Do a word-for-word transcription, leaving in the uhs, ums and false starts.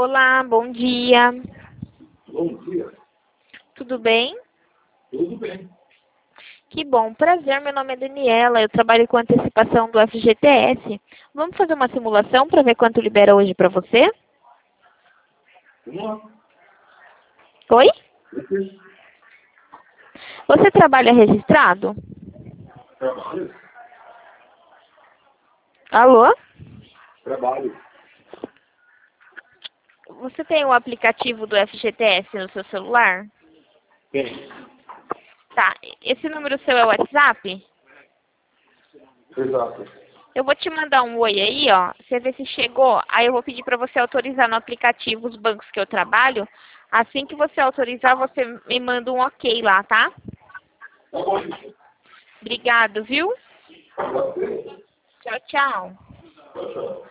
Olá, bom dia. Bom dia. Tudo bem? Tudo bem. Que bom, prazer, meu nome é Daniela, eu trabalho com antecipação do F G T S. Vamos fazer uma simulação para ver quanto libera hoje para você? Vamos lá. Oi? Você Você trabalha registrado? trabalha? Alô? Trabalho. Você tem o aplicativo do F G T S no seu celular? Tem. Tá, esse número seu é o WhatsApp? Exato. Eu vou te mandar um oi aí, ó. Você vê se chegou. Aí eu vou pedir para você autorizar no aplicativo os bancos que eu trabalho. Assim que você autorizar, você me manda um ok lá, tá? Tá bom. Obrigado, viu? Você. Tchau, tchau. Tchau, tchau.